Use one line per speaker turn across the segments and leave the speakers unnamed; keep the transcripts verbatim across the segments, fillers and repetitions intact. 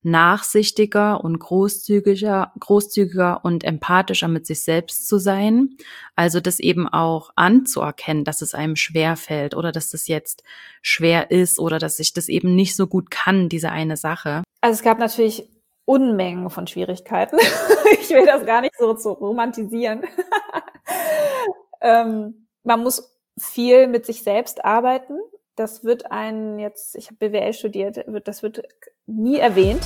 nachsichtiger und großzügiger, großzügiger und empathischer mit sich selbst zu sein. Also das eben auch anzuerkennen, dass es einem schwerfällt oder dass das jetzt schwer ist oder dass ich das eben nicht so gut kann, diese eine Sache.
Also es gab natürlich Unmengen von Schwierigkeiten. Ich will das gar nicht so zu romantisieren. ähm, man muss viel mit sich selbst arbeiten. Das wird einen jetzt, ich habe B W L studiert, wird, das wird nie erwähnt.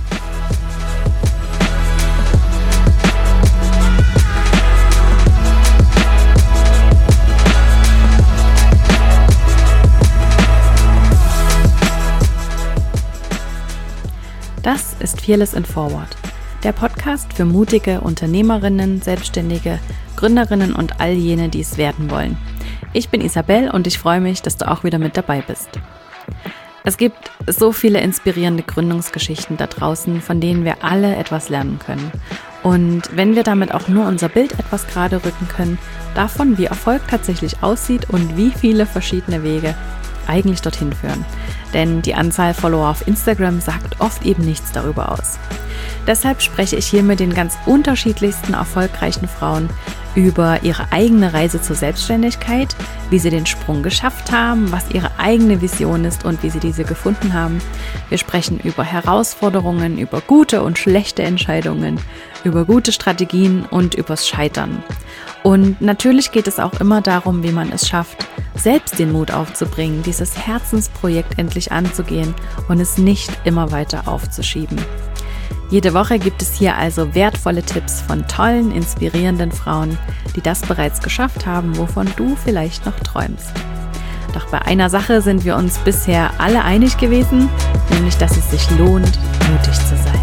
Das ist Fearless and Forward, der Podcast für mutige Unternehmerinnen, Selbstständige, Gründerinnen und all jene, die es werden wollen. Ich bin Isabel und ich freue mich, dass du auch wieder mit dabei bist. Es gibt so viele inspirierende Gründungsgeschichten da draußen, von denen wir alle etwas lernen können. Und wenn wir damit auch nur unser Bild etwas gerade rücken können, davon, wie Erfolg tatsächlich aussieht und wie viele verschiedene Wege eigentlich dorthin führen. Denn die Anzahl Follower auf Instagram sagt oft eben nichts darüber aus. Deshalb spreche ich hier mit den ganz unterschiedlichsten erfolgreichen Frauen über ihre eigene Reise zur Selbstständigkeit, wie sie den Sprung geschafft haben, was ihre eigene Vision ist und wie sie diese gefunden haben. Wir sprechen über Herausforderungen, über gute und schlechte Entscheidungen, über gute Strategien und übers Scheitern. Und natürlich geht es auch immer darum, wie man es schafft, selbst den Mut aufzubringen, dieses Herzensprojekt endlich anzugehen und es nicht immer weiter aufzuschieben. Jede Woche gibt es hier also wertvolle Tipps von tollen, inspirierenden Frauen, die das bereits geschafft haben, wovon du vielleicht noch träumst. Doch bei einer Sache sind wir uns bisher alle einig gewesen, nämlich dass es sich lohnt, mutig zu sein.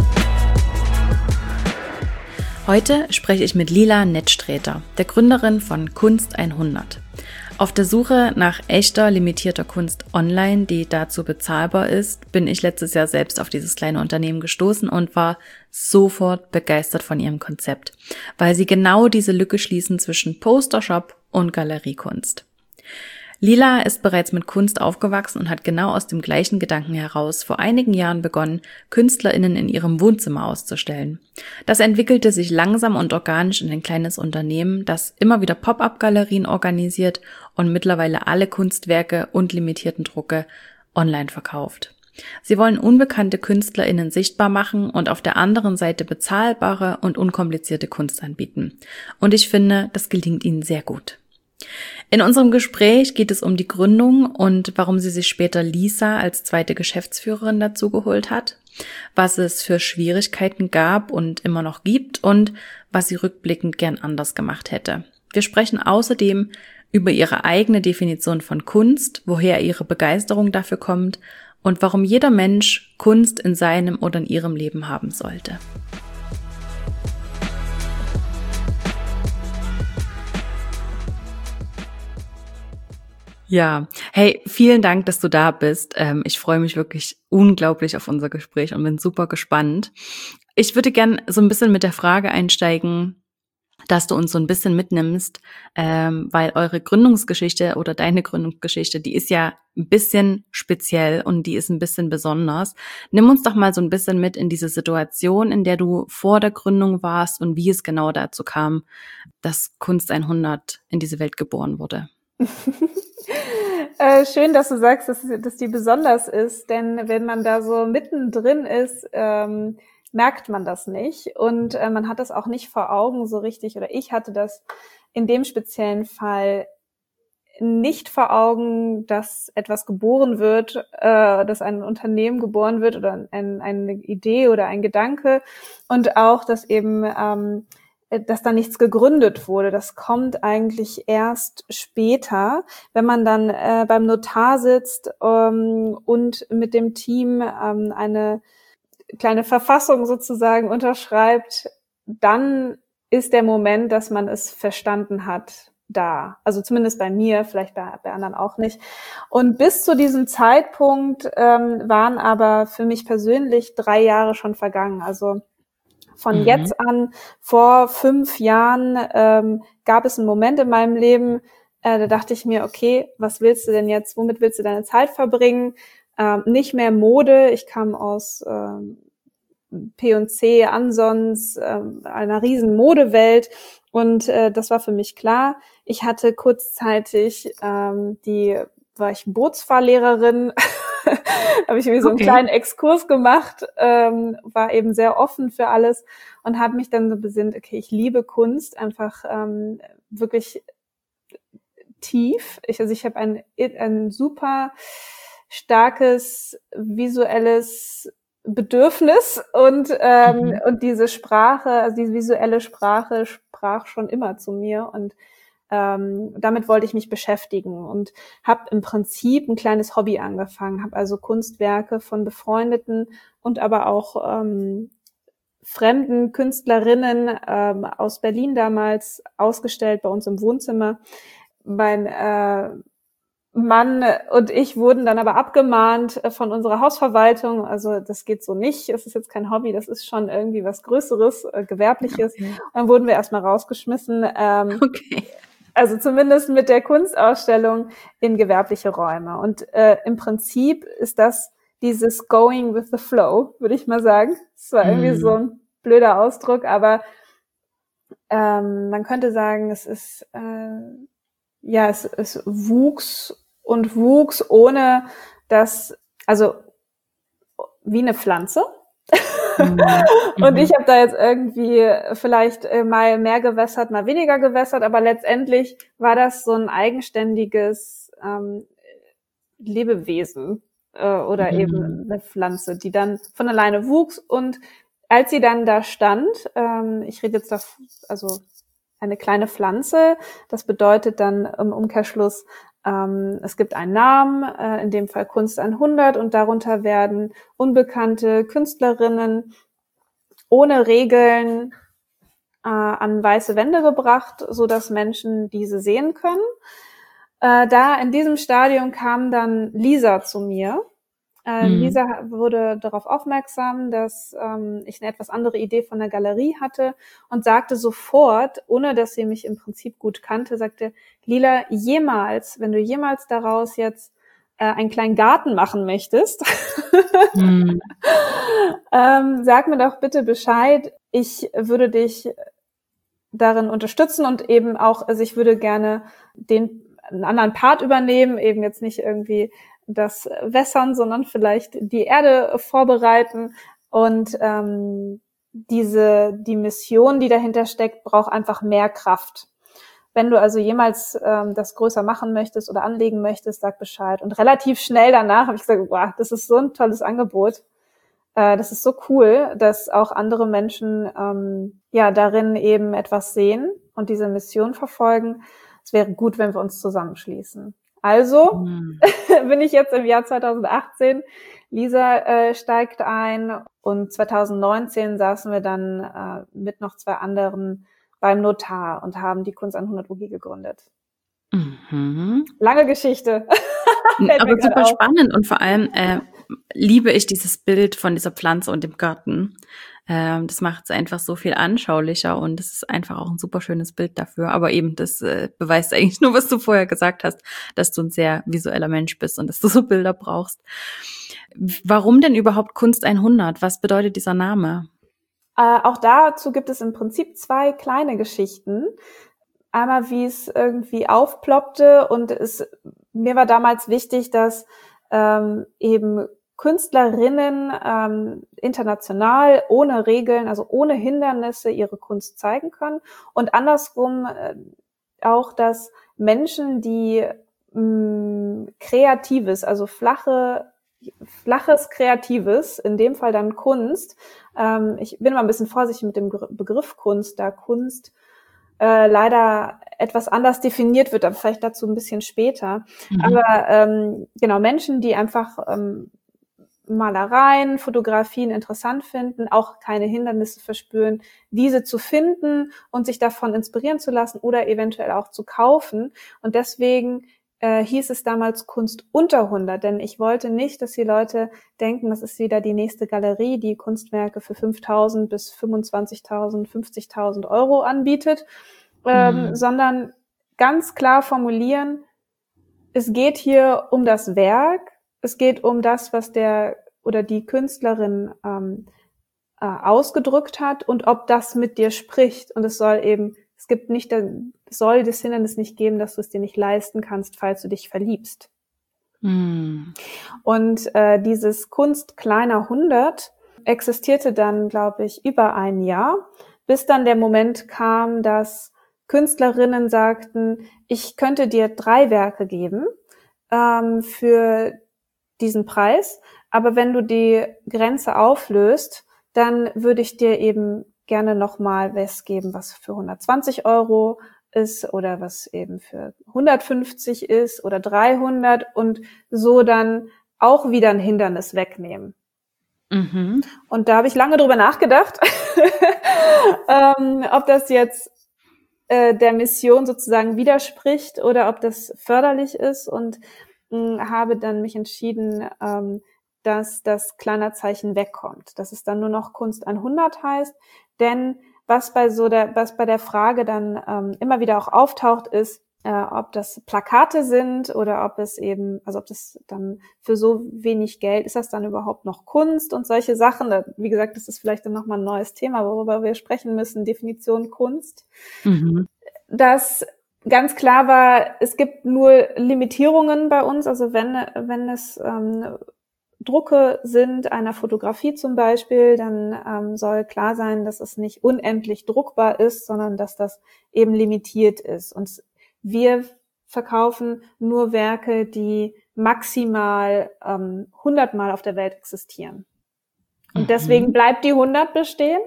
Heute spreche ich mit Lila Nettsträter, der Gründerin von Kunst hundert. Auf der Suche nach echter, limitierter Kunst online, die dazu bezahlbar ist, bin ich letztes Jahr selbst auf dieses kleine Unternehmen gestoßen und war sofort begeistert von ihrem Konzept, weil sie genau diese Lücke schließen zwischen Postershop und Galeriekunst. Lila ist bereits mit Kunst aufgewachsen und hat genau aus dem gleichen Gedanken heraus vor einigen Jahren begonnen, KünstlerInnen in ihrem Wohnzimmer auszustellen. Das entwickelte sich langsam und organisch in ein kleines Unternehmen, das immer wieder Pop-up-Galerien organisiert und mittlerweile alle Kunstwerke und limitierten Drucke online verkauft. Sie wollen unbekannte KünstlerInnen sichtbar machen und auf der anderen Seite bezahlbare und unkomplizierte Kunst anbieten. Und ich finde, das gelingt ihnen sehr gut. In unserem Gespräch geht es um die Gründung und warum sie sich später Lisa als zweite Geschäftsführerin dazugeholt hat, was es für Schwierigkeiten gab und immer noch gibt und was sie rückblickend gern anders gemacht hätte. Wir sprechen außerdem über ihre eigene Definition von Kunst, woher ihre Begeisterung dafür kommt und warum jeder Mensch Kunst in seinem oder in ihrem Leben haben sollte. Ja, hey, vielen Dank, dass du da bist. Ähm, ich freue mich wirklich unglaublich auf unser Gespräch und bin super gespannt. Ich würde gern so ein bisschen mit der Frage einsteigen, dass du uns so ein bisschen mitnimmst, ähm, weil eure Gründungsgeschichte oder deine Gründungsgeschichte, die ist ja ein bisschen speziell und die ist ein bisschen besonders. Nimm uns doch mal so ein bisschen mit in diese Situation, in der du vor der Gründung warst und wie es genau dazu kam, dass Kunst hundert in diese Welt geboren wurde.
Äh, schön, dass du sagst, dass, dass die besonders ist, denn wenn man da so mittendrin ist, ähm, merkt man das nicht und äh, man hat das auch nicht vor Augen so richtig, oder ich hatte das in dem speziellen Fall nicht vor Augen, dass etwas geboren wird, äh, dass ein Unternehmen geboren wird oder ein, eine Idee oder ein Gedanke und auch, dass eben ähm, dass da nichts gegründet wurde. Das kommt eigentlich erst später, wenn man dann äh, beim Notar sitzt ähm, und mit dem Team ähm, eine kleine Verfassung sozusagen unterschreibt, dann ist der Moment, dass man es verstanden hat, da. Also zumindest bei mir, vielleicht bei, bei anderen auch nicht. Und bis zu diesem Zeitpunkt ähm, waren aber für mich persönlich drei Jahre schon vergangen. Also Von mhm. jetzt an, vor fünf Jahren, ähm, gab es einen Moment in meinem Leben, äh, da dachte ich mir, okay, was willst du denn jetzt, womit willst du deine Zeit verbringen? Ähm, nicht mehr Mode, ich kam aus ähm, P und C, Ansons, äh, einer riesen Modewelt. Und äh, das war für mich klar. Ich hatte kurzzeitig ähm, die, war ich Bootsfahrlehrerin, habe ich mir so einen
Okay.
kleinen Exkurs gemacht, ähm, war eben sehr offen für alles und habe mich dann so besinnt, okay, ich liebe Kunst, einfach ähm, wirklich tief. Ich, also ich habe ein, ein super starkes visuelles Bedürfnis und ähm,
Mhm.
und diese Sprache, also diese visuelle Sprache sprach schon immer zu mir und ähm, damit wollte ich mich beschäftigen und habe im Prinzip ein kleines Hobby angefangen, habe also Kunstwerke von befreundeten und aber auch ähm, fremden Künstlerinnen ähm, aus Berlin damals ausgestellt bei uns im Wohnzimmer. Mein äh, Mann und ich wurden dann aber abgemahnt von unserer Hausverwaltung. Also das geht so nicht. Es ist jetzt kein Hobby, das ist schon irgendwie was Größeres, äh, Gewerbliches.
Okay.
Und dann wurden wir erstmal rausgeschmissen. Ähm,
Okay.
also zumindest mit der Kunstausstellung in gewerbliche Räume. Und äh, im Prinzip ist das dieses Going with the Flow, würde ich mal sagen. Es war irgendwie so
Mhm.
ein blöder Ausdruck, aber ähm, man könnte sagen, es ist äh, ja, es, es wuchs und wuchs ohne dass, also wie eine Pflanze.
Mhm.
Und ich
Mhm.
habe da jetzt irgendwie vielleicht äh, mal mehr gewässert, mal weniger gewässert, aber letztendlich war das so ein eigenständiges ähm, Lebewesen äh, oder
Mhm.
eben eine Pflanze, die dann von alleine wuchs. Und als sie dann da stand, ähm, ich rede jetzt da, also eine kleine Pflanze, das bedeutet dann im Umkehrschluss, ähm, es gibt einen Namen, äh, in dem Fall Kunst hundert, und darunter werden unbekannte Künstlerinnen ohne Regeln äh, an weiße Wände gebracht, so dass Menschen diese sehen können. Äh, da in diesem Stadium kam dann Lisa zu mir. Äh,
Mhm.
Lisa wurde darauf aufmerksam, dass ähm, ich eine etwas andere Idee von der Galerie hatte und sagte sofort, ohne dass sie mich im Prinzip gut kannte, sagte, Lila, jemals, wenn du jemals daraus jetzt äh, einen kleinen Garten machen möchtest,
Mhm.
ähm, sag mir doch bitte Bescheid. Ich würde dich darin unterstützen und eben auch, also ich würde gerne den einen anderen Part übernehmen, eben jetzt nicht irgendwie das Wässern, sondern vielleicht die Erde vorbereiten. Und ähm, diese die Mission, die dahinter steckt, braucht einfach mehr Kraft. Wenn du also jemals ähm, das größer machen möchtest oder anlegen möchtest, sag Bescheid. Und relativ schnell danach habe ich gesagt, wow, das ist so ein tolles Angebot. Äh, das ist so cool, dass auch andere Menschen ähm, ja darin eben etwas sehen und diese Mission verfolgen. Es wäre gut, wenn wir uns zusammenschließen. Also
Mhm.
bin ich jetzt im Jahr zweitausendachtzehn. Lisa äh, steigt ein und zweitausendneunzehn saßen wir dann äh, mit noch zwei anderen beim Notar und haben die Kunst hundert U G gegründet.
Mhm.
Lange Geschichte. Fällt
Aber
mir gerade
super
auf.
spannend und vor allem äh, liebe ich dieses Bild von dieser Pflanze und dem Garten. Ähm, das macht es einfach so viel anschaulicher und es ist einfach auch ein super schönes Bild dafür. Aber eben, das äh, beweist eigentlich nur, was du vorher gesagt hast, dass du ein sehr visueller Mensch bist und dass du so Bilder brauchst. Warum denn überhaupt Kunst hundert? Was bedeutet dieser Name?
Äh, auch dazu gibt es im Prinzip zwei kleine Geschichten. Einmal, wie es irgendwie aufploppte, und es, mir war damals wichtig, dass ähm, eben Künstlerinnen ähm, international ohne Regeln, also ohne Hindernisse ihre Kunst zeigen können, und andersrum äh, auch, dass Menschen, die mh, Kreatives, also flache flaches Kreatives, in dem Fall dann Kunst. Ähm, ich bin mal ein bisschen vorsichtig mit dem Begriff Kunst, da Kunst äh, leider etwas anders definiert wird, aber vielleicht dazu ein bisschen später.
Mhm.
Aber ähm, genau, Menschen, die einfach ähm, Malereien, Fotografien interessant finden, auch keine Hindernisse verspüren, diese zu finden und sich davon inspirieren zu lassen oder eventuell auch zu kaufen. Und deswegen äh, hieß es damals Kunst unter hundert, denn ich wollte nicht, dass die Leute denken, das ist wieder die nächste Galerie, die Kunstwerke für fünftausend bis fünfundzwanzigtausend, fünfzigtausend Euro anbietet, ähm,
Mhm.
sondern ganz klar formulieren, es geht hier um das Werk, es geht um das, was der oder die Künstlerin ähm, äh, ausgedrückt hat und ob das mit dir spricht. Und es soll eben, es gibt nicht, es soll das Hindernis nicht geben, dass du es dir nicht leisten kannst, falls du dich verliebst.
Mm.
Und äh, dieses Kunst kleiner hundert existierte dann, glaube ich, über ein Jahr, bis dann der Moment kam, dass Künstlerinnen sagten, ich könnte dir drei Werke geben ähm, für diesen Preis, aber wenn du die Grenze auflöst, dann würde ich dir eben gerne nochmal was geben, was für hundertzwanzig Euro ist oder was eben für hundertfünfzig ist oder dreihundert und so dann auch wieder ein Hindernis wegnehmen.
Mhm.
Und da habe ich lange drüber nachgedacht, ähm, ob das jetzt äh, der Mission sozusagen widerspricht oder ob das förderlich ist und mh, habe dann mich entschieden, ähm, dass das Kleinerzeichen wegkommt, dass es dann nur noch Kunst hundert heißt, denn was bei so der, was bei der Frage dann ähm, immer wieder auch auftaucht, ist, äh, ob das Plakate sind oder ob es eben, also ob das dann für so wenig Geld, ist das dann überhaupt noch Kunst und solche Sachen. Da, wie gesagt, das ist vielleicht dann nochmal ein neues Thema, worüber wir sprechen müssen, Definition Kunst.
Mhm.
Das ganz klar war, es gibt nur Limitierungen bei uns, also wenn, wenn es ähm, Drucke sind, einer Fotografie zum Beispiel, dann ähm, soll klar sein, dass es nicht unendlich druckbar ist, sondern dass das eben limitiert ist. Und wir verkaufen nur Werke, die maximal ähm, hundert Mal auf der Welt existieren. Und deswegen
Mhm.
bleibt die hundert bestehen.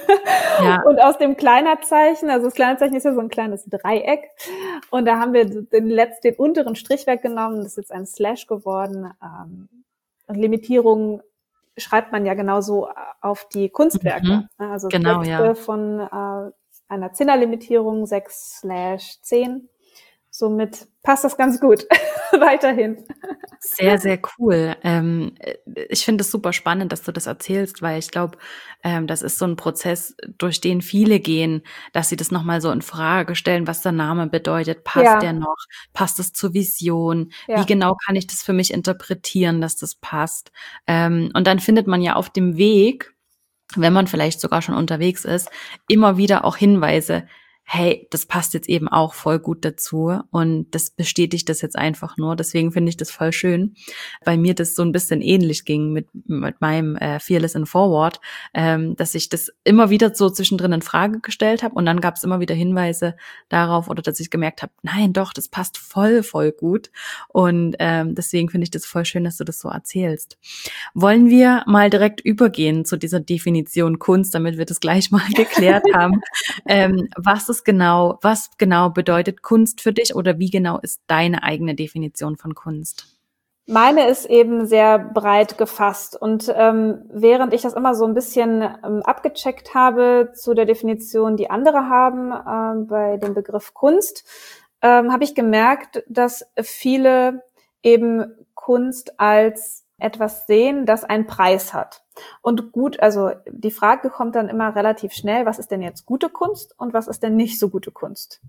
Ja.
Und aus dem Kleinerzeichen, also das Kleinerzeichen ist ja so ein kleines Dreieck. Und da haben wir den letzten, den unteren Strich weggenommen. Das ist jetzt ein Slash geworden. Und Limitierung schreibt man ja genauso auf die Kunstwerke.
Mhm.
Also
Genau,
sechste
ja.
von äh, einer Zehner-Limitierung, sechs slash zehn. Somit passt das ganz gut weiterhin.
Sehr, sehr cool. Ähm, ich finde es super spannend, dass du das erzählst, weil ich glaube, ähm, das ist so ein Prozess, durch den viele gehen, dass sie das nochmal so in Frage stellen, was der Name bedeutet. Passt
Ja.
der noch? Passt es zur Vision?
Ja.
Wie genau kann ich das für mich interpretieren, dass das passt? Ähm, und dann findet man ja auf dem Weg, wenn man vielleicht sogar schon unterwegs ist, immer wieder auch Hinweise, hey, das passt jetzt eben auch voll gut dazu und das bestätigt das jetzt einfach nur. Deswegen finde ich das voll schön, weil mir das so ein bisschen ähnlich ging mit, mit meinem äh, Fearless and Forward, ähm, dass ich das immer wieder so zwischendrin in Frage gestellt habe und dann gab es immer wieder Hinweise darauf oder dass ich gemerkt habe, nein, doch, das passt voll, voll gut und ähm, deswegen finde ich das voll schön, dass du das so erzählst. Wollen wir mal direkt übergehen zu dieser Definition Kunst, damit wir das gleich mal geklärt haben. ähm, was ist genau, was genau bedeutet Kunst für dich oder wie genau ist deine eigene Definition von Kunst?
Meine ist eben sehr breit gefasst und ähm, während ich das immer so ein bisschen ähm, abgecheckt habe zu der Definition, die andere haben ähm, bei dem Begriff Kunst, ähm, habe ich gemerkt, dass viele eben Kunst als etwas sehen, das einen Preis hat. Und gut, also die Frage kommt dann immer relativ schnell, was ist denn jetzt gute Kunst und was ist denn nicht so gute Kunst?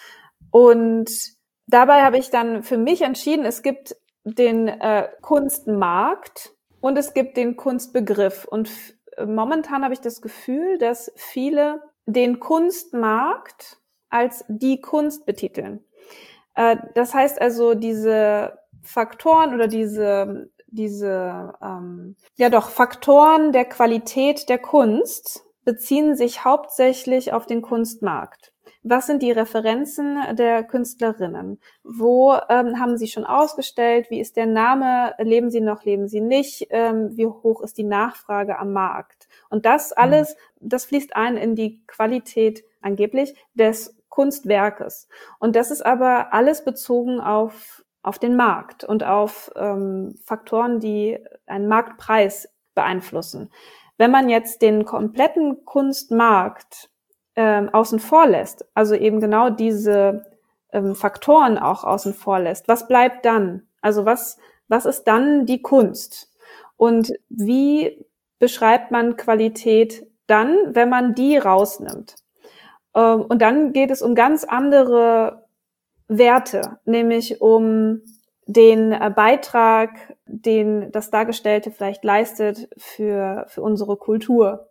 Und dabei habe ich dann für mich entschieden, es gibt den äh, Kunstmarkt und es gibt den Kunstbegriff. Und f- momentan habe ich das Gefühl, dass viele den Kunstmarkt als die Kunst betiteln. Äh, das heißt also, diese Faktoren oder diese diese ähm, ja doch Faktoren der Qualität der Kunst beziehen sich hauptsächlich auf den Kunstmarkt. Was sind die Referenzen der Künstlerinnen? Wo ähm, haben sie schon ausgestellt? Wie ist der Name? Leben sie noch, leben sie nicht? Ähm, wie hoch ist die Nachfrage am Markt? Und das alles, das fließt ein in die Qualität angeblich des Kunstwerkes. Und das ist aber alles bezogen auf auf den Markt und auf ähm, Faktoren, die einen Marktpreis beeinflussen. Wenn man jetzt den kompletten Kunstmarkt ähm, außen vor lässt, also eben genau diese ähm, Faktoren auch außen vor lässt, was bleibt dann? Also was, was ist dann die Kunst? Und wie beschreibt man Qualität dann, wenn man die rausnimmt? Ähm, und dann geht es um ganz andere Werte, nämlich um den äh, Beitrag, den das Dargestellte vielleicht leistet für für unsere Kultur.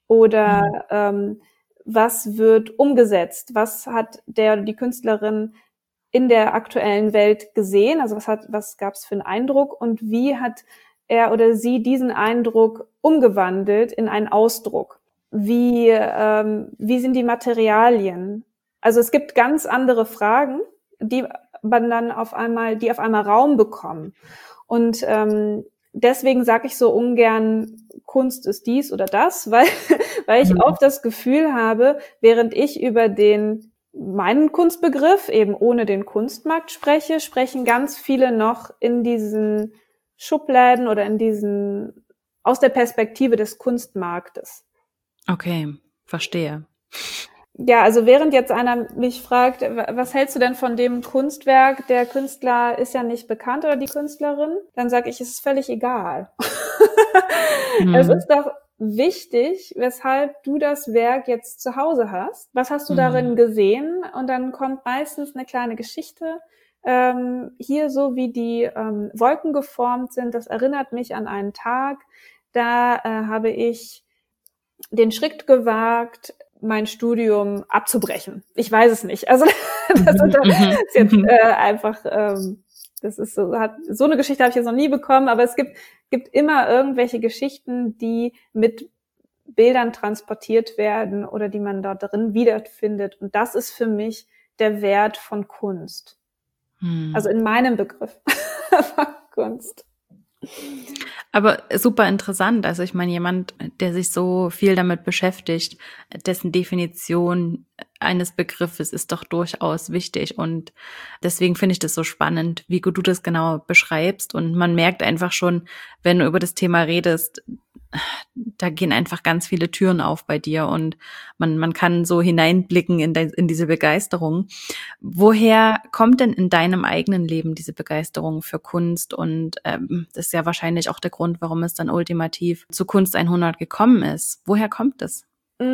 Oder
Mhm.
ähm, was wird umgesetzt? Was hat der oder die Künstlerin in der aktuellen Welt gesehen? Also was hat, was gab es für einen Eindruck und wie hat er oder sie diesen Eindruck umgewandelt in einen Ausdruck? Wie, ähm, wie sind die Materialien? Also es gibt ganz andere Fragen, die man dann auf einmal, die auf einmal Raum bekommen. Und ähm, deswegen sage ich so ungern, Kunst ist dies oder das, weil, weil ich
Mhm.
oft das Gefühl habe, während ich über den meinen Kunstbegriff eben ohne den Kunstmarkt spreche, sprechen ganz viele noch in diesen Schubladen oder in diesen, aus der Perspektive des Kunstmarktes.
Okay, verstehe.
Ja, also während jetzt einer mich fragt, was hältst du denn von dem Kunstwerk? Der Künstler ist ja nicht bekannt oder die Künstlerin. Dann sage ich, es ist völlig egal. Es
Mhm.
ist doch wichtig, weshalb du das Werk jetzt zu Hause hast. Was hast du darin
Mhm.
gesehen? Und dann kommt meistens eine kleine Geschichte. Ähm, hier so wie die ähm, Wolken geformt sind, das erinnert mich an einen Tag. Da äh, habe ich den Schritt gewagt, mein Studium abzubrechen. Ich weiß es nicht. Also das
Mhm. Mhm.
ist jetzt
Mhm.
äh, einfach, ähm, das ist so, hat so eine Geschichte habe ich jetzt noch nie bekommen, aber es gibt gibt immer irgendwelche Geschichten, die mit Bildern transportiert werden oder die man da drin wiederfindet. Und das ist für mich der Wert von Kunst. Also
Mhm.
in meinem Begriff von Kunst.
Aber super interessant. Also ich meine, jemand, der sich so viel damit beschäftigt, dessen Definition eines Begriffes ist doch durchaus wichtig. Und deswegen finde ich das so spannend, wie gut du das genau beschreibst. Und man merkt einfach schon, wenn du über das Thema redest, da gehen einfach ganz viele Türen auf bei dir und man, man kann so hineinblicken in, de, in diese Begeisterung. Woher kommt denn in deinem eigenen Leben diese Begeisterung für Kunst? Und ähm, das ist ja wahrscheinlich auch der Grund, warum es dann ultimativ zu Kunst hundert gekommen ist. Woher kommt es?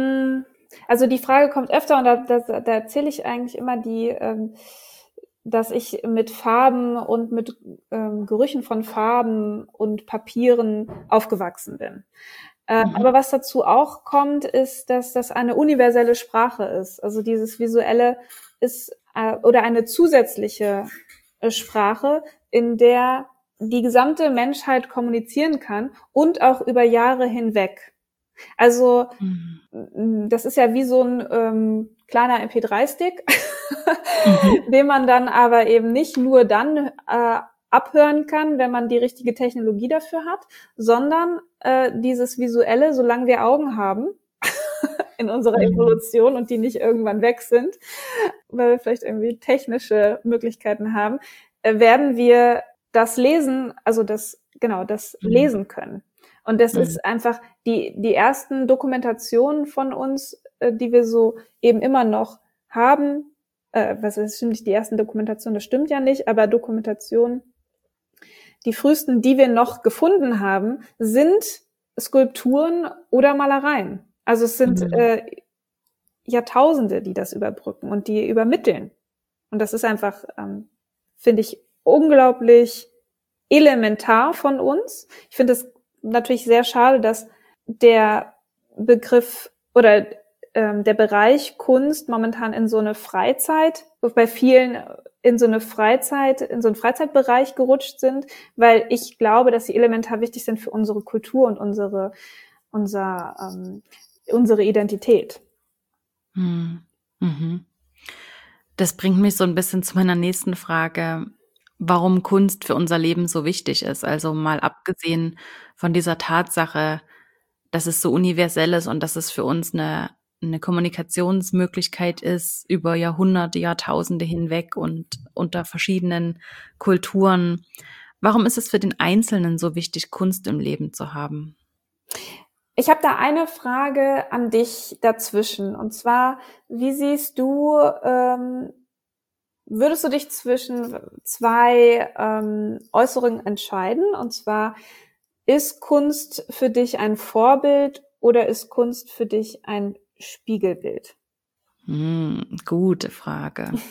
Also die Frage kommt öfter und da, da, da erzähle ich eigentlich immer die, ähm, dass ich mit Farben und mit ähm, Gerüchen von Farben und Papieren aufgewachsen bin. Äh,
Mhm.
aber was dazu auch kommt, ist, dass das eine universelle Sprache ist. Also dieses Visuelle ist äh, oder eine zusätzliche äh, Sprache, in der die gesamte Menschheit kommunizieren kann und auch über Jahre hinweg. Also
Mhm.
das ist ja wie so ein ähm, kleiner M P drei Stick,
Mhm.
den man dann aber eben nicht nur dann äh, abhören kann, wenn man die richtige Technologie dafür hat, sondern äh, dieses Visuelle, solange wir Augen haben in unserer
Mhm.
Evolution und die nicht irgendwann weg sind, weil wir vielleicht irgendwie technische Möglichkeiten haben, äh, werden wir das lesen, also das, genau, das
Mhm.
lesen können. Und das
Mhm.
ist einfach die, die ersten Dokumentationen von uns, äh, die wir so eben immer noch haben. Äh, was ist, stimmt nicht, die ersten Dokumentationen, das stimmt ja nicht, aber Dokumentationen, die frühesten, die wir noch gefunden haben, sind Skulpturen oder Malereien. Also es sind
Mhm.
äh, Jahrtausende, die das überbrücken und die übermitteln. Und das ist einfach, ähm, finde ich, unglaublich elementar von uns. Ich finde es natürlich sehr schade, dass der Begriff oder ähm, der Bereich Kunst momentan in so eine Freizeit, bei vielen in so eine Freizeit, in so einen Freizeitbereich gerutscht sind, weil ich glaube, dass sie elementar wichtig sind für unsere Kultur und unsere, unser, ähm, unsere Identität.
Mhm. Mhm. Das bringt mich so ein bisschen zu meiner nächsten Frage, warum Kunst für unser Leben so wichtig ist. Also, mal abgesehen von dieser Tatsache, dass es so universell ist und dass es für uns eine 'ne Kommunikationsmöglichkeit ist über Jahrhunderte, Jahrtausende hinweg und unter verschiedenen Kulturen. Warum ist es für den Einzelnen so wichtig, Kunst im Leben zu haben?
Ich habe da eine Frage an dich dazwischen. Und zwar, wie siehst du, ähm, würdest du dich zwischen zwei ähm, Äußerungen entscheiden? Und zwar, ist Kunst für dich ein Vorbild oder ist Kunst für dich ein Spiegelbild?
Hm, gute Frage.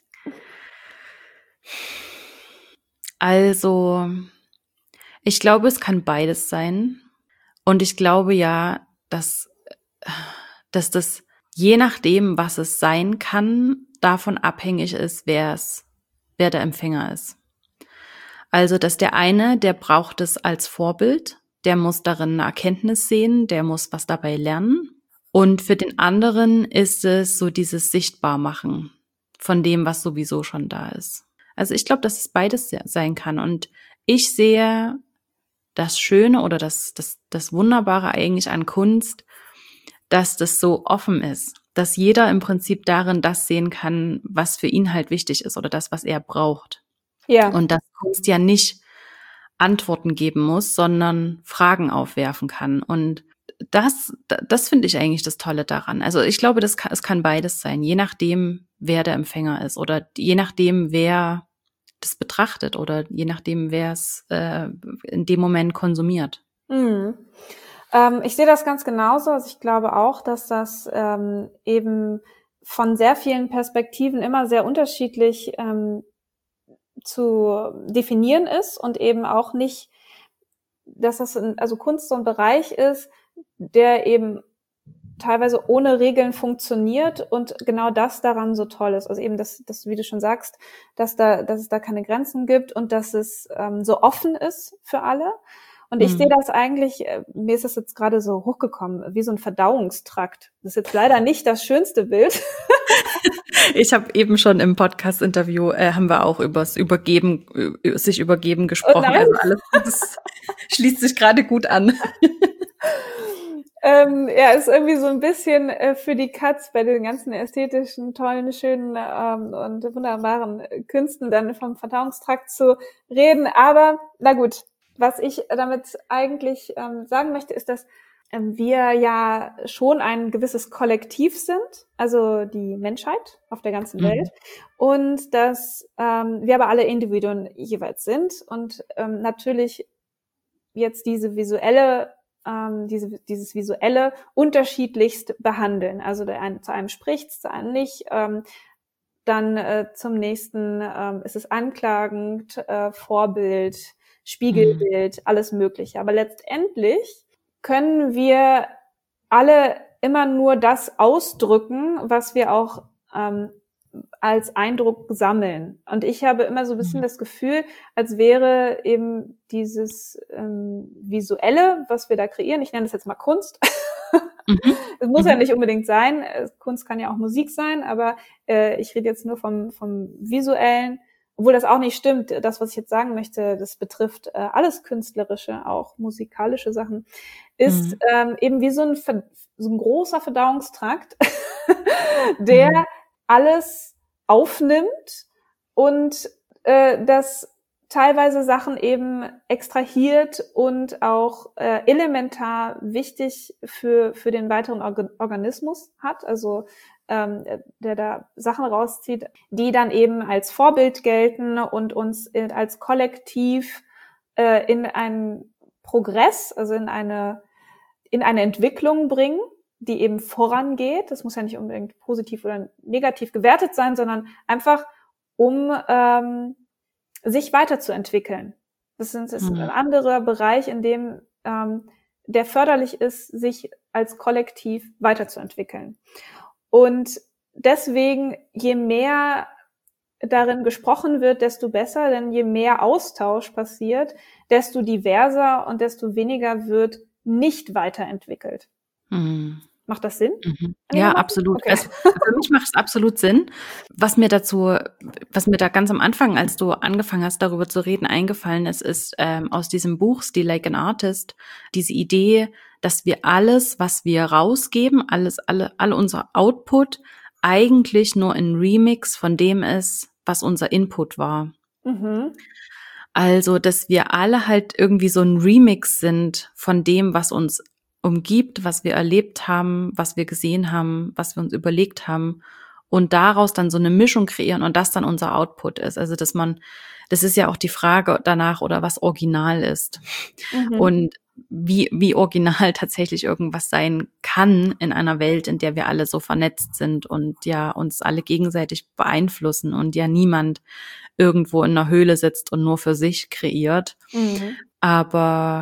Also, ich glaube, es kann beides sein. Und ich glaube ja, dass dass das je nachdem, was es sein kann, davon abhängig ist, wer es, wer der Empfänger ist. Also, dass der eine, der braucht es als Vorbild, der muss darin eine Erkenntnis sehen, der muss was dabei lernen. Und für den anderen ist es so dieses Sichtbarmachen von dem, was sowieso schon da ist. Also ich glaube, dass es beides sein kann. Und ich sehe das Schöne oder das, das, das Wunderbare eigentlich an Kunst, dass das so offen ist, dass jeder im Prinzip darin das sehen kann, was für ihn halt wichtig ist oder das, was er braucht.
Ja.
Und dass Kunst ja nicht Antworten geben muss, sondern Fragen aufwerfen kann. Und das, das finde ich eigentlich das Tolle daran. Also ich glaube, das kann, es kann beides sein, je nachdem, wer der Empfänger ist oder je nachdem, wer das betrachtet oder je nachdem, wer es äh, in dem Moment konsumiert.
Mhm. Ähm, ich sehe das ganz genauso. Also ich glaube auch, dass das ähm, eben von sehr vielen Perspektiven immer sehr unterschiedlich ähm, zu definieren ist und eben auch nicht, dass das ein, also Kunst so ein Bereich ist, der eben teilweise ohne Regeln funktioniert und genau das daran so toll ist. Also eben, dass, dass wie du schon sagst, dass da, dass es da keine Grenzen gibt und dass es ähm, so offen ist für alle. Und ich mhm. sehe das eigentlich, mir ist das jetzt gerade so hochgekommen, wie so ein Verdauungstrakt. Das ist jetzt leider nicht das schönste Bild.
Ich habe eben schon im Podcast-Interview, äh, haben wir auch übers Übergeben, über, sich übergeben gesprochen. Oh also alles, das schließt sich gerade gut an.
Ähm, ja, ist irgendwie so ein bisschen äh, für die Katz bei den ganzen ästhetischen, tollen, schönen ähm, und wunderbaren Künsten dann vom Verdauungstrakt zu reden. Aber na gut, was ich damit eigentlich ähm, sagen möchte, ist, dass ähm, wir ja schon ein gewisses Kollektiv sind, also die Menschheit auf der ganzen mhm. Welt, und dass ähm, wir aber alle Individuen jeweils sind und ähm, natürlich jetzt diese visuelle Diese, dieses visuelle unterschiedlichst behandeln. Also der eine, zu einem spricht, zu einem nicht. Ähm, dann äh, zum nächsten ähm, ist es anklagend, äh, Vorbild, Spiegelbild, mhm. alles Mögliche. Aber letztendlich können wir alle immer nur das ausdrücken, was wir auch ähm, als Eindruck sammeln. Und ich habe immer so ein bisschen das Gefühl, als wäre eben dieses ähm, Visuelle, was wir da kreieren, ich nenne das jetzt mal Kunst. Mhm. Es muss mhm. ja nicht unbedingt sein, Kunst kann ja auch Musik sein, aber äh, ich rede jetzt nur vom, vom Visuellen, obwohl das auch nicht stimmt. Das, was ich jetzt sagen möchte, das betrifft äh, alles Künstlerische, auch musikalische Sachen, ist mhm. ähm, eben wie so ein, so ein großer Verdauungstrakt, der mhm. alles aufnimmt und äh, das teilweise Sachen eben extrahiert und auch äh, elementar wichtig für für den weiteren Organ- Organismus hat, also ähm, der da Sachen rauszieht, die dann eben als Vorbild gelten und uns in, als Kollektiv äh, in einen Progress, also in eine in eine Entwicklung bringen, die eben vorangeht. Das muss ja nicht unbedingt positiv oder negativ gewertet sein, sondern einfach, um ähm, sich weiterzuentwickeln. Das ist, das ist mhm. ein anderer Bereich, in dem ähm, der förderlich ist, sich als Kollektiv weiterzuentwickeln. Und deswegen, je mehr darin gesprochen wird, desto besser, denn je mehr Austausch passiert, desto diverser und desto weniger wird nicht weiterentwickelt. Mhm. Macht das Sinn?
Mhm. Ja, absolut. Okay. Also, für mich macht es absolut Sinn. Was mir dazu, was mir da ganz am Anfang, als du angefangen hast, darüber zu reden, eingefallen ist, ist ähm, aus diesem Buch Still Like an Artist diese Idee, dass wir alles, was wir rausgeben, alles, alle, alle unser Output eigentlich nur ein Remix von dem ist, was unser Input war. Mhm. Also, dass wir alle halt irgendwie so ein Remix sind von dem, was uns umgibt, was wir erlebt haben, was wir gesehen haben, was wir uns überlegt haben und daraus dann so eine Mischung kreieren und das dann unser Output ist. Also, dass man, das ist ja auch die Frage danach, oder was original ist. Mhm. Und wie, wie original tatsächlich irgendwas sein kann in einer Welt, in der wir alle so vernetzt sind und ja uns alle gegenseitig beeinflussen und ja niemand irgendwo in einer Höhle sitzt und nur für sich kreiert. Mhm. Aber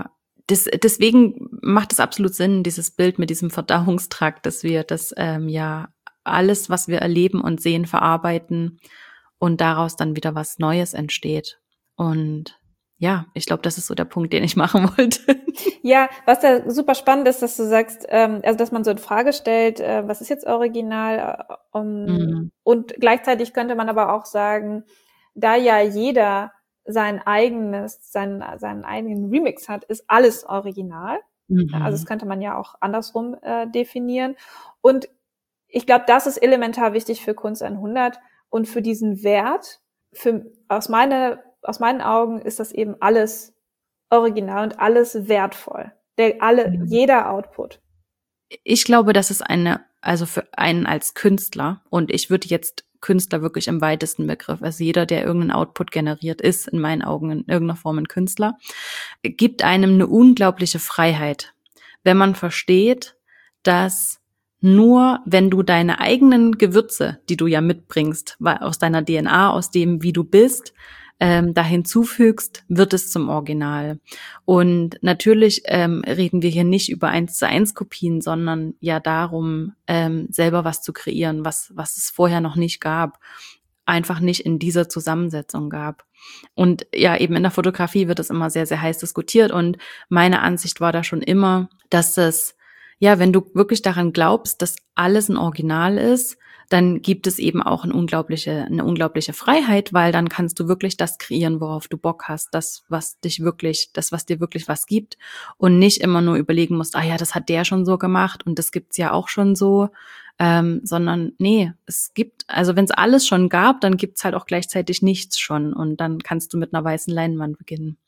das, deswegen macht es absolut Sinn, dieses Bild mit diesem Verdauungstrakt, dass wir das ähm, ja alles, was wir erleben und sehen, verarbeiten und daraus dann wieder was Neues entsteht. Und ja, ich glaube, das ist so der Punkt, den ich machen wollte.
Ja, was da super spannend ist, dass du sagst, ähm, also dass man so in Frage stellt, äh, was ist jetzt original? Äh, um, mhm. Und gleichzeitig könnte man aber auch sagen, da ja jeder sein eigenes, seinen, seinen eigenen Remix hat, ist alles original. Mhm. Also das könnte man ja auch andersrum äh, definieren. Und ich glaube, das ist elementar wichtig für Kunst hundert und für diesen Wert. Für, aus, meine, aus meinen Augen ist das eben alles original und alles wertvoll. Der, alle, mhm. jeder Output.
Ich glaube, das ist eine, also für einen als Künstler, und ich würde jetzt Künstler wirklich im weitesten Begriff, also jeder, der irgendeinen Output generiert, ist in meinen Augen in irgendeiner Form ein Künstler, gibt einem eine unglaubliche Freiheit, wenn man versteht, dass nur wenn du deine eigenen Gewürze, die du ja mitbringst, aus deiner D N A, aus dem, wie du bist, ähm, da hinzufügst, wird es zum Original. Und natürlich ähm, reden wir hier nicht über eins zu eins Kopien, sondern ja darum, ähm, selber was zu kreieren, was, was es vorher noch nicht gab, einfach nicht in dieser Zusammensetzung gab. Und ja, eben in der Fotografie wird das immer sehr, sehr heiß diskutiert. Und meine Ansicht war da schon immer, dass es, ja, wenn du wirklich daran glaubst, dass alles ein Original ist, dann gibt es eben auch eine unglaubliche, eine unglaubliche Freiheit, weil dann kannst du wirklich das kreieren, worauf du Bock hast, das, was dich wirklich, das, was dir wirklich was gibt, und nicht immer nur überlegen musst, ah ja, das hat der schon so gemacht und das gibt's ja auch schon so, ähm, sondern nee, es gibt, also wenn es alles schon gab, dann gibt's halt auch gleichzeitig nichts schon, und dann kannst du mit einer weißen Leinwand beginnen.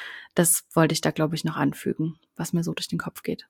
Das wollte ich da, glaube ich, noch anfügen, was mir so durch den Kopf geht.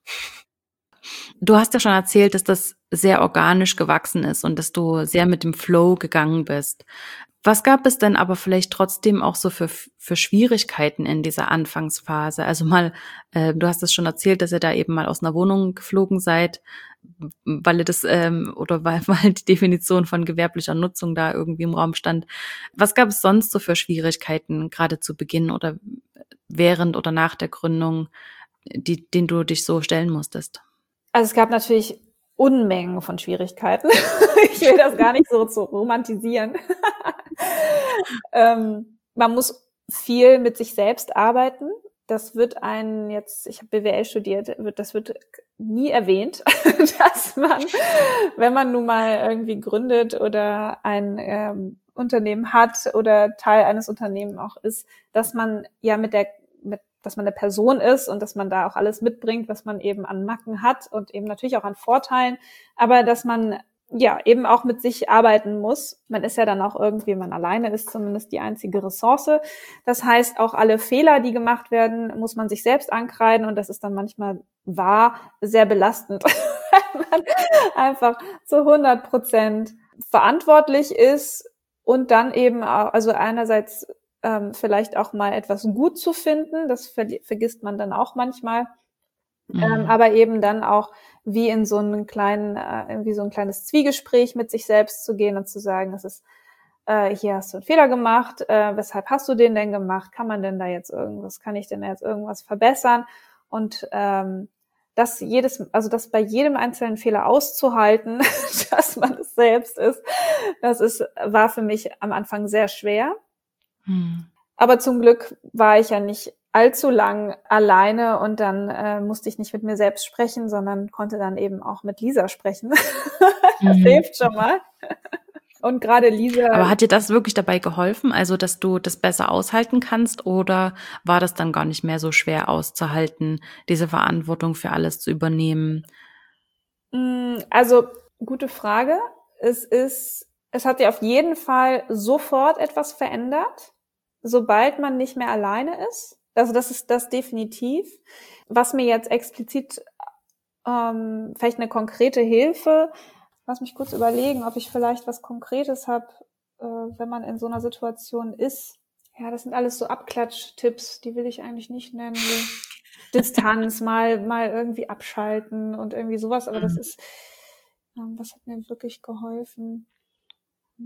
Du hast ja schon erzählt, dass das sehr organisch gewachsen ist und dass du sehr mit dem Flow gegangen bist. Was gab es denn aber vielleicht trotzdem auch so für für Schwierigkeiten in dieser Anfangsphase? Also mal, äh, du hast es schon erzählt, dass ihr da eben mal aus einer Wohnung geflogen seid, weil ihr das ähm, oder weil, weil die Definition von gewerblicher Nutzung da irgendwie im Raum stand. Was gab es sonst so für Schwierigkeiten, gerade zu Beginn oder während oder nach der Gründung, die, denen du dich so stellen musstest?
Also es gab natürlich Unmengen von Schwierigkeiten. Ich will das gar nicht so zu romantisieren. ähm, man muss viel mit sich selbst arbeiten. Das wird einen jetzt, ich habe B W L studiert, wird, das wird nie erwähnt, dass man, wenn man nun mal irgendwie gründet oder ein ähm, Unternehmen hat oder Teil eines Unternehmens auch ist, dass man ja mit der mit dass man eine Person ist und dass man da auch alles mitbringt, was man eben an Macken hat und eben natürlich auch an Vorteilen, aber dass man ja eben auch mit sich arbeiten muss. Man ist ja dann auch irgendwie, wenn man alleine ist, zumindest die einzige Ressource. Das heißt, auch alle Fehler, die gemacht werden, muss man sich selbst ankreiden, und das ist dann manchmal wahr sehr belastend, wenn man einfach zu hundert Prozent verantwortlich ist und dann eben auch, also einerseits Ähm, vielleicht auch mal etwas gut zu finden, das ver- vergisst man dann auch manchmal, mhm. ähm, aber eben dann auch wie in so einen kleinen, äh, irgendwie so ein kleines Zwiegespräch mit sich selbst zu gehen und zu sagen, das ist, äh, hier hast du einen Fehler gemacht, äh, weshalb hast du den denn gemacht, kann man denn da jetzt irgendwas, kann ich denn da jetzt irgendwas verbessern, und ähm, das jedes, also das bei jedem einzelnen Fehler auszuhalten, dass man es selbst ist, das ist, war für mich am Anfang sehr schwer. Hm. Aber zum Glück war ich ja nicht allzu lang alleine, und dann äh, musste ich nicht mit mir selbst sprechen, sondern konnte dann eben auch mit Lisa sprechen. Das mhm. hilft schon mal. Und gerade Lisa.
Aber hat dir das wirklich dabei geholfen, also dass du das besser aushalten kannst, oder war das dann gar nicht mehr so schwer auszuhalten, diese Verantwortung für alles zu übernehmen?
Also, gute Frage. Es ist Es hat ja auf jeden Fall sofort etwas verändert, sobald man nicht mehr alleine ist. Also das ist das definitiv. Was mir jetzt explizit ähm, vielleicht eine konkrete Hilfe, lass mich kurz überlegen, ob ich vielleicht was Konkretes habe, äh, wenn man in so einer Situation ist. Ja, das sind alles so Abklatsch-Tipps, die will ich eigentlich nicht nennen. Distanz, mal mal irgendwie abschalten und irgendwie sowas. Aber das ist, ähm, was hat mir wirklich geholfen?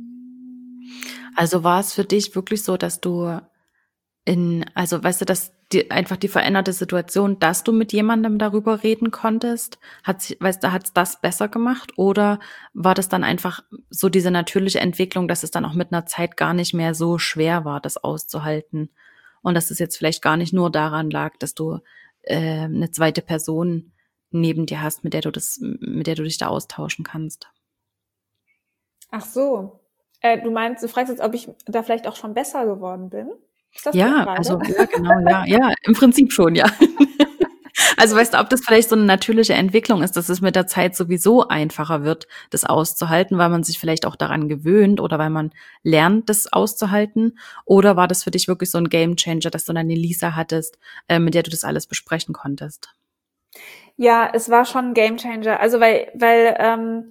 Also war es für dich wirklich so, dass du in, also weißt du, dass die, einfach die veränderte Situation, dass du mit jemandem darüber reden konntest? Hat sich, weißt du, hat's das besser gemacht? Oder war das dann einfach so diese natürliche Entwicklung, dass es dann auch mit einer Zeit gar nicht mehr so schwer war, das auszuhalten? Und dass es jetzt vielleicht gar nicht nur daran lag, dass du äh, eine zweite Person neben dir hast, mit der du das, mit der du dich da austauschen kannst.
Ach so. Äh, du meinst, du fragst jetzt, ob ich da vielleicht auch schon besser geworden bin? Ist das
Ja, also ja, genau, ja, ja, im Prinzip schon, ja. Also weißt du, ob das vielleicht so eine natürliche Entwicklung ist, dass es mit der Zeit sowieso einfacher wird, das auszuhalten, weil man sich vielleicht auch daran gewöhnt oder weil man lernt, das auszuhalten? Oder war das für dich wirklich so ein Gamechanger, dass du dann eine Lisa hattest, äh, mit der du das alles besprechen konntest?
Ja, es war schon ein Gamechanger. Also weil, weil ähm,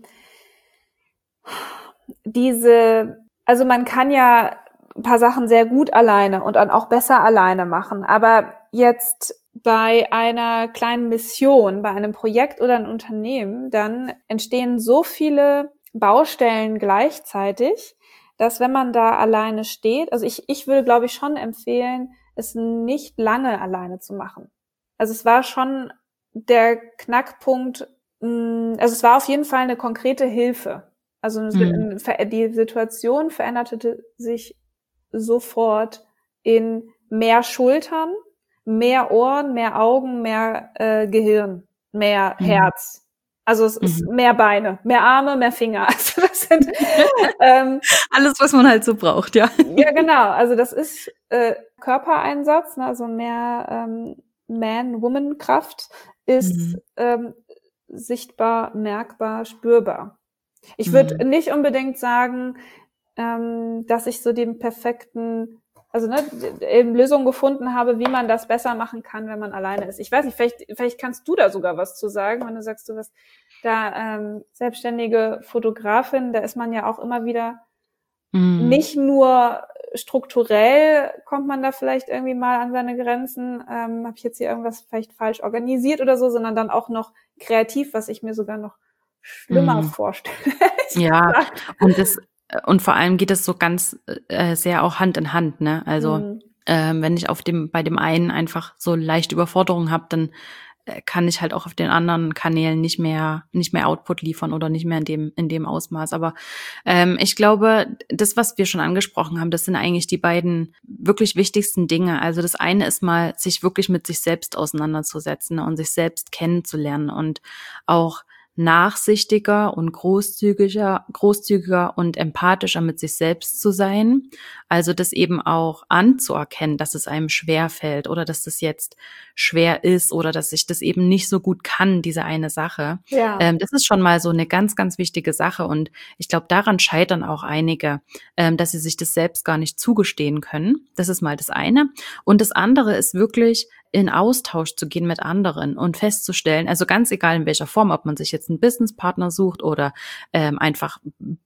diese, also man kann ja ein paar Sachen sehr gut alleine und dann auch besser alleine machen, aber jetzt bei einer kleinen Mission, bei einem Projekt oder einem Unternehmen, dann entstehen so viele Baustellen gleichzeitig, dass wenn man da alleine steht, also ich, ich würde, glaube ich, schon empfehlen, es nicht lange alleine zu machen. Also es war schon der Knackpunkt, also es war auf jeden Fall eine konkrete Hilfe. Also mhm. die Situation veränderte sich sofort in mehr Schultern, mehr Ohren, mehr Augen, mehr äh, Gehirn, mehr mhm. Herz. Also es mhm. ist mehr Beine, mehr Arme, mehr Finger. Also das sind
ähm, alles, was man halt so braucht, ja.
Ja, genau. Also das ist äh, Körpereinsatz, ne? Also mehr ähm, Man-Woman-Kraft ist mhm. ähm, sichtbar, merkbar, spürbar. Ich würde mhm. nicht unbedingt sagen, ähm, dass ich so den perfekten, also ne, eben Lösungen gefunden habe, wie man das besser machen kann, wenn man alleine ist. Ich weiß nicht, vielleicht, vielleicht kannst du da sogar was zu sagen, wenn du sagst, du bist da ähm, selbstständige Fotografin, da ist man ja auch immer wieder mhm. nicht nur strukturell kommt man da vielleicht irgendwie mal an seine Grenzen, ähm, habe ich jetzt hier irgendwas vielleicht falsch organisiert oder so, sondern dann auch noch kreativ, was ich mir sogar noch schlimmer mhm. vorstelle.
Ja, und das und vor allem geht es so ganz äh, sehr auch Hand in Hand, ne? Also mhm. ähm, wenn ich auf dem bei dem einen einfach so leichte Überforderung habe, dann äh, kann ich halt auch auf den anderen Kanälen nicht mehr nicht mehr Output liefern oder nicht mehr in dem in dem Ausmaß. Aber ähm, ich glaube, das, was wir schon angesprochen haben, das sind eigentlich die beiden wirklich wichtigsten Dinge. Also das eine ist mal, sich wirklich mit sich selbst auseinanderzusetzen und sich selbst kennenzulernen und auch nachsichtiger und großzügiger, großzügiger und empathischer mit sich selbst zu sein. Also das eben auch anzuerkennen, dass es einem schwer fällt oder dass das jetzt schwer ist oder dass ich das eben nicht so gut kann, diese eine Sache. Ja. Ähm, das ist schon mal so eine ganz, ganz wichtige Sache und ich glaube, daran scheitern auch einige, ähm, dass sie sich das selbst gar nicht zugestehen können. Das ist mal das eine. Und das andere ist wirklich, in Austausch zu gehen mit anderen und festzustellen, also ganz egal in welcher Form, ob man sich jetzt einen Businesspartner sucht oder ähm, einfach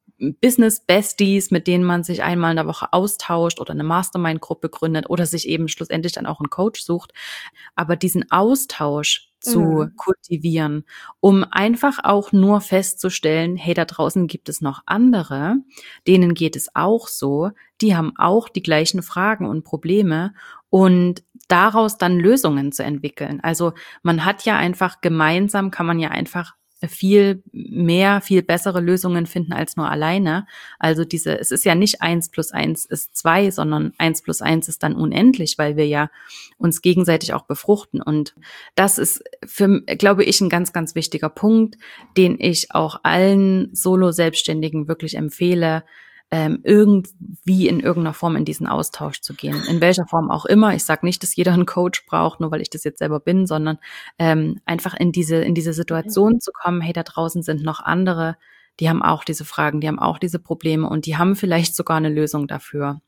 Business-Besties, mit denen man sich einmal in der Woche austauscht oder eine Mastermind-Gruppe gründet oder sich eben schlussendlich dann auch einen Coach sucht. Aber diesen Austausch zu mhm. kultivieren, um einfach auch nur festzustellen, hey, da draußen gibt es noch andere, denen geht es auch so, die haben auch die gleichen Fragen und Probleme und daraus dann Lösungen zu entwickeln. Also man hat ja einfach gemeinsam, kann man ja einfach viel mehr, viel bessere Lösungen finden als nur alleine. Also diese, es ist ja nicht eins plus eins ist zwei, sondern eins plus eins ist dann unendlich, weil wir ja uns gegenseitig auch befruchten. Und das ist für, glaube ich, ein ganz, ganz wichtiger Punkt, den ich auch allen Solo-Selbstständigen wirklich empfehle, ähm, irgendwie in irgendeiner Form in diesen Austausch zu gehen. In welcher Form auch immer. Ich sage nicht, dass jeder einen Coach braucht, nur weil ich das jetzt selber bin, sondern ähm, einfach in diese in diese Situation zu kommen, hey, da draußen sind noch andere, die haben auch diese Fragen, die haben auch diese Probleme und die haben vielleicht sogar eine Lösung dafür.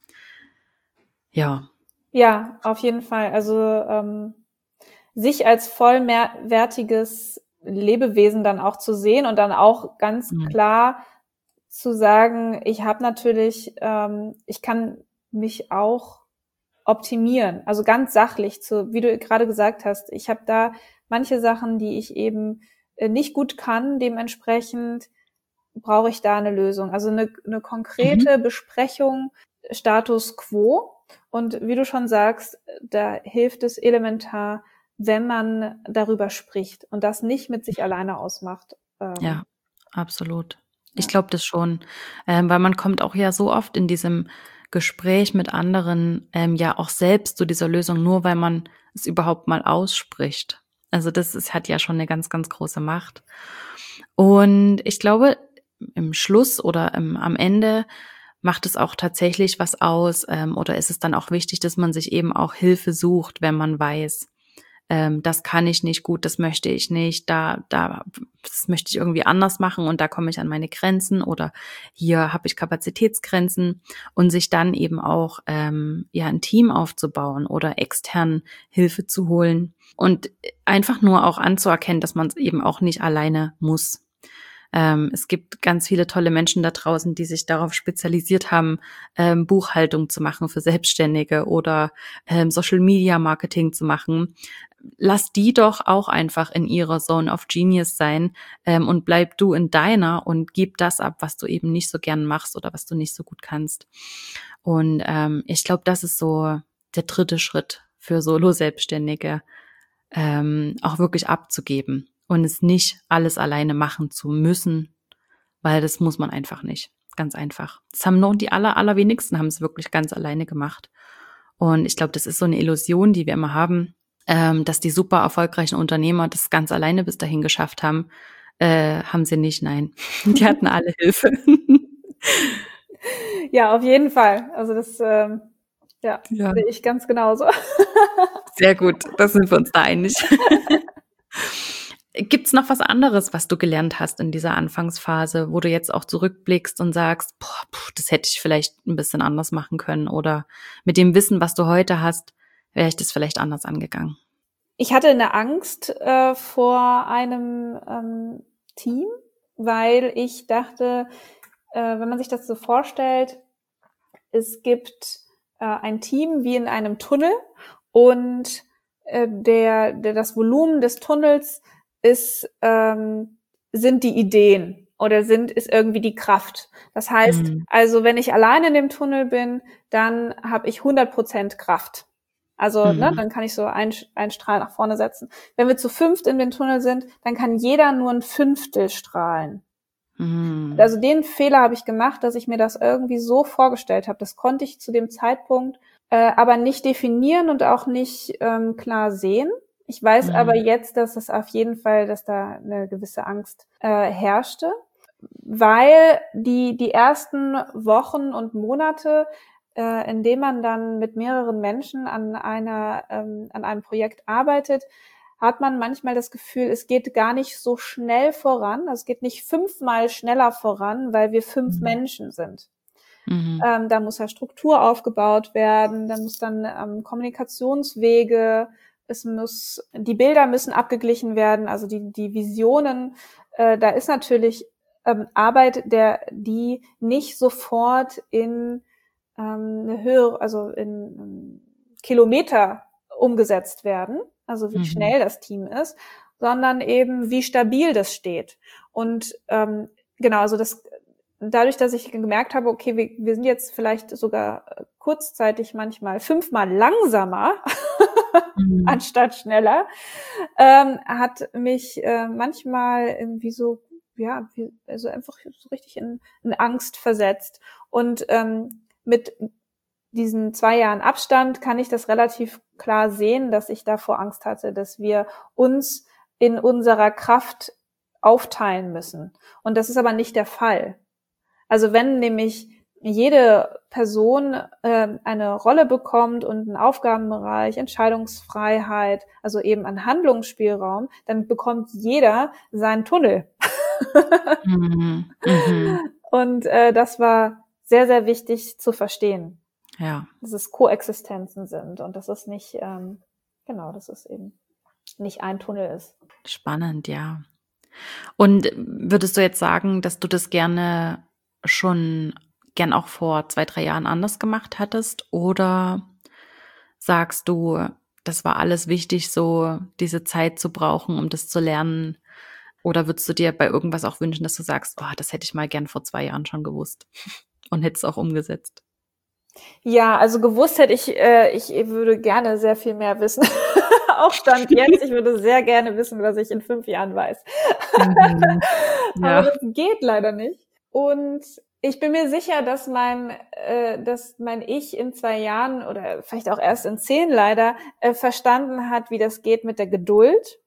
Ja.
Ja, auf jeden Fall. Also ähm, sich als vollwertiges Lebewesen dann auch zu sehen und dann auch ganz mhm. klar zu sagen, ich habe natürlich, ähm, ich kann mich auch optimieren, also ganz sachlich, zu, wie du gerade gesagt hast, ich habe da manche Sachen, die ich eben äh, nicht gut kann, dementsprechend brauche ich da eine Lösung, also eine, eine konkrete mhm. Besprechung, Status quo, Und wie du schon sagst, da hilft es elementar, wenn man darüber spricht und das nicht mit sich alleine ausmacht. Ähm,
Ja, absolut. Ich
Ja.
glaube das schon, ähm, weil man kommt auch ja so oft in diesem Gespräch mit anderen ähm, ja auch selbst zu dieser Lösung, nur weil man es überhaupt mal ausspricht. Also das ist, hat ja schon eine ganz, ganz große Macht. Und ich glaube, im Schluss oder im, am Ende macht es auch tatsächlich was aus, ähm, oder ist es dann auch wichtig, dass man sich eben auch Hilfe sucht, wenn man weiß, ähm, das kann ich nicht gut, das möchte ich nicht, da, da, das möchte ich irgendwie anders machen und da komme ich an meine Grenzen oder hier habe ich Kapazitätsgrenzen und sich dann eben auch ähm, ja ein Team aufzubauen oder extern Hilfe zu holen und einfach nur auch anzuerkennen, dass man es eben auch nicht alleine muss. Ähm, es gibt ganz viele tolle Menschen da draußen, die sich darauf spezialisiert haben, ähm, Buchhaltung zu machen für Selbstständige oder ähm, Social Media Marketing zu machen. Lass die doch auch einfach in ihrer Zone of Genius sein ähm, und bleib du in deiner und gib das ab, was du eben nicht so gern machst oder was du nicht so gut kannst. Und ähm, ich glaube, das ist so der dritte Schritt für Solo-Selbstständige, ähm, auch wirklich abzugeben und es nicht alles alleine machen zu müssen, weil das muss man einfach nicht. Ganz einfach. Das haben nur die aller, allerwenigsten haben es wirklich ganz alleine gemacht. Und ich glaube, das ist so eine Illusion, die wir immer haben, ähm, dass die super erfolgreichen Unternehmer das ganz alleine bis dahin geschafft haben. Äh, haben sie nicht, nein. Die hatten alle Hilfe.
Ja, auf jeden Fall. Also das ähm, ja,
Ja,
sehe ich ganz genauso.
sehr gut. Da sind wir uns da einig. Gibt's noch was anderes, was du gelernt hast in dieser Anfangsphase, wo du jetzt auch zurückblickst und sagst, boah, puh, das hätte ich vielleicht ein bisschen anders machen können oder mit dem Wissen, was du heute hast, wäre ich das vielleicht anders angegangen?
Ich hatte eine Angst äh, vor einem ähm, Team, weil ich dachte, äh, wenn man sich das so vorstellt, es gibt äh, ein Team wie in einem Tunnel und äh, der, der das Volumen des Tunnels ist ähm, sind die Ideen oder sind ist irgendwie die Kraft. Das heißt,
Mhm.
also wenn ich alleine in dem Tunnel bin, dann habe ich hundert Prozent Kraft. Also ne,
Mhm.
dann kann ich so einen, einen Strahl nach vorne setzen. Wenn wir zu fünft in den Tunnel sind, dann kann jeder nur ein Fünftel strahlen.
Mhm.
Also den Fehler habe ich gemacht, dass ich mir das irgendwie so vorgestellt habe. Das konnte ich zu dem Zeitpunkt äh, aber nicht definieren und auch nicht ähm, klar sehen. Ich weiß aber
Mhm.
jetzt, dass es auf jeden Fall, dass da eine gewisse Angst äh, herrschte, weil die die ersten Wochen und Monate, äh, in denen man dann mit mehreren Menschen an einer ähm, an einem Projekt arbeitet, hat man manchmal das Gefühl, es geht gar nicht so schnell voran. Es geht nicht fünfmal schneller voran, weil wir fünf
Mhm.
Menschen sind.
Mhm.
Ähm, da muss ja Struktur aufgebaut werden, da muss dann ähm, Kommunikationswege, es muss, die Bilder müssen abgeglichen werden, also die, die Visionen, äh, da ist natürlich ähm, Arbeit, der, die nicht sofort in ähm, eine höhere, also in ähm, Kilometer umgesetzt werden, also wie
Mhm.
schnell das Team ist, sondern eben wie stabil das steht. Und ähm, genau, also das dadurch, dass ich gemerkt habe, okay, wir, wir sind jetzt vielleicht sogar kurzzeitig manchmal fünfmal langsamer
Mhm.
anstatt schneller, ähm, hat mich äh, manchmal irgendwie so, ja, wie, also einfach so richtig in, in Angst versetzt. Und ähm, mit diesen zwei Jahren Abstand kann ich das relativ klar sehen, dass ich davor Angst hatte, dass wir uns in unserer Kraft aufteilen müssen. Und das ist aber nicht der Fall. Also wenn nämlich jede Person äh, eine Rolle bekommt und einen Aufgabenbereich, Entscheidungsfreiheit, also eben einen Handlungsspielraum, dann bekommt jeder seinen Tunnel.
Mhm. Mhm.
Und äh, das war sehr, sehr wichtig zu verstehen,
Ja,
dass es Koexistenzen sind und dass es nicht, ähm, genau, dass es eben nicht ein Tunnel ist.
spannend, ja. Und würdest du jetzt sagen, dass du das gerne schon gern auch vor zwei, drei Jahren anders gemacht hattest? Oder sagst du, das war alles wichtig, so diese Zeit zu brauchen, um das zu lernen? Oder würdest du dir bei irgendwas auch wünschen, dass du sagst, oh, das hätte ich mal gern vor zwei Jahren schon gewusst und hätte es auch umgesetzt?
Ja, also gewusst hätte ich, äh, ich würde gerne sehr viel mehr wissen. Auch Stand jetzt, ich würde sehr gerne wissen, was ich in fünf Jahren weiß.
Mhm. Ja.
Aber das geht leider nicht. Und ich bin mir sicher, dass mein, äh, dass mein Ich in zwei Jahren oder vielleicht auch erst in zehn leider äh, verstanden hat, wie das geht mit der Geduld.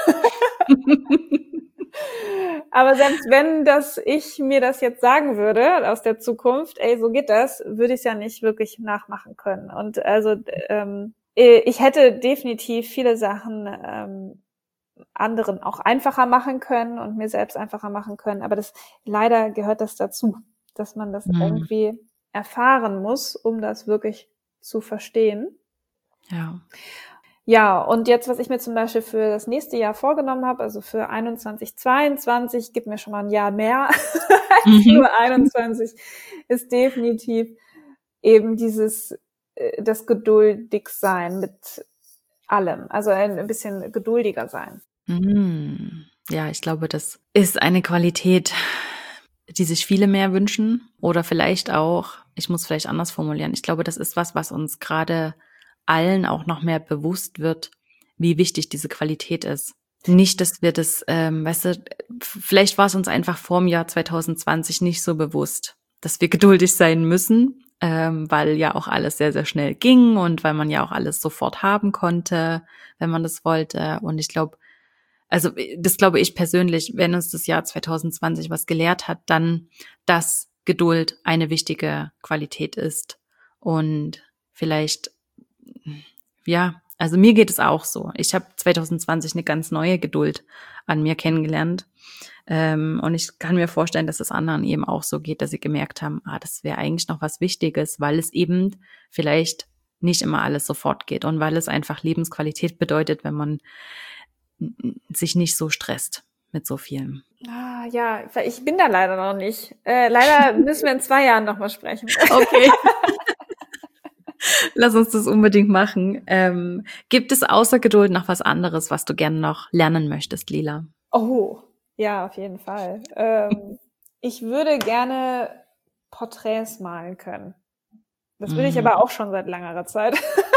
Aber selbst wenn das ich mir das jetzt sagen würde aus der Zukunft, ey, so geht das, würde ich es ja nicht wirklich nachmachen können. Und also ähm, ich hätte definitiv viele Sachen ähm, anderen auch einfacher machen können und mir selbst einfacher machen können. Aber das leider gehört das dazu, dass man das
Mhm.
irgendwie erfahren muss, um das wirklich zu verstehen.
Ja.
Ja, und jetzt, was ich mir zum Beispiel für das nächste Jahr vorgenommen habe, also für einundzwanzig, zweiundzwanzig, gibt mir schon mal ein Jahr mehr als
Mhm.
nur einundzwanzig, ist definitiv eben dieses, äh, das Geduldigsein mit allem, also ein, ein bisschen geduldiger sein.
Mhm. Ja, ich glaube, das ist eine Qualität, die sich viele mehr wünschen oder vielleicht auch, ich muss vielleicht anders formulieren, ich glaube, das ist was, was uns gerade allen auch noch mehr bewusst wird, wie wichtig diese Qualität ist. Nicht, dass wir das, ähm, weißt du, vielleicht war es uns einfach vor dem Jahr zwanzig zwanzig nicht so bewusst, dass wir geduldig sein müssen, ähm, weil ja auch alles sehr, sehr schnell ging und weil man ja auch alles sofort haben konnte, wenn man das wollte. Und ich glaube, also das glaube ich persönlich, wenn uns das Jahr zwanzig zwanzig was gelehrt hat, dann, dass Geduld eine wichtige Qualität ist. Und vielleicht, ja, also mir geht es auch so. Ich habe zwanzig zwanzig eine ganz neue Geduld an mir kennengelernt. Ähm, und ich kann mir vorstellen, dass es anderen eben auch so geht, dass sie gemerkt haben, ah, das wäre eigentlich noch was Wichtiges, weil es eben vielleicht nicht immer alles sofort geht und weil es einfach Lebensqualität bedeutet, wenn man sich nicht so stresst mit so vielem.
Ah, ja, ich bin da leider noch nicht. Äh, leider müssen wir in zwei Jahren nochmal sprechen.
Okay. Lass uns das unbedingt machen. Ähm, gibt es außer Geduld noch was anderes, was du gerne noch lernen möchtest, Lila?
Oh, ja, auf jeden Fall. Ähm, ich würde gerne Porträts malen können. Das will ich aber auch schon seit längerer Zeit.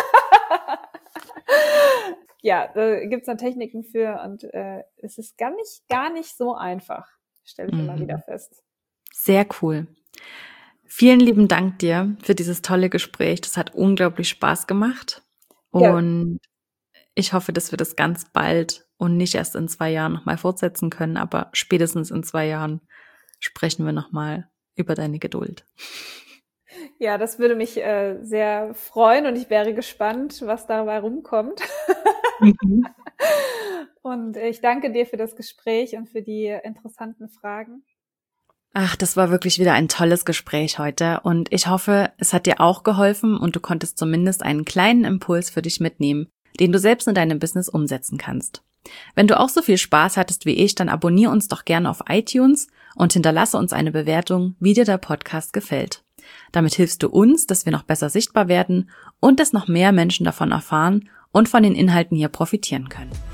Ja, da gibt's dann Techniken für und äh, es ist gar nicht, gar nicht so einfach, stelle ich mhm. immer wieder fest.
Sehr cool. Vielen lieben Dank dir für dieses tolle Gespräch. Das hat unglaublich Spaß gemacht. Und ja. Ich hoffe, dass wir das ganz bald und nicht erst in zwei Jahren nochmal fortsetzen können, aber spätestens in zwei Jahren sprechen wir nochmal über deine Geduld.
Ja, das würde mich äh, sehr freuen und ich wäre gespannt, was dabei rumkommt. Mhm. Und ich danke dir für das Gespräch und für die interessanten Fragen.
Ach, das war wirklich wieder ein tolles Gespräch heute und ich hoffe, es hat dir auch geholfen und du konntest zumindest einen kleinen Impuls für dich mitnehmen, den du selbst in deinem Business umsetzen kannst. Wenn du auch so viel Spaß hattest wie ich, dann abonniere uns doch gerne auf iTunes und hinterlasse uns eine Bewertung, wie dir der Podcast gefällt. Damit hilfst du uns, dass wir noch besser sichtbar werden und dass noch mehr Menschen davon erfahren und von den Inhalten hier profitieren können.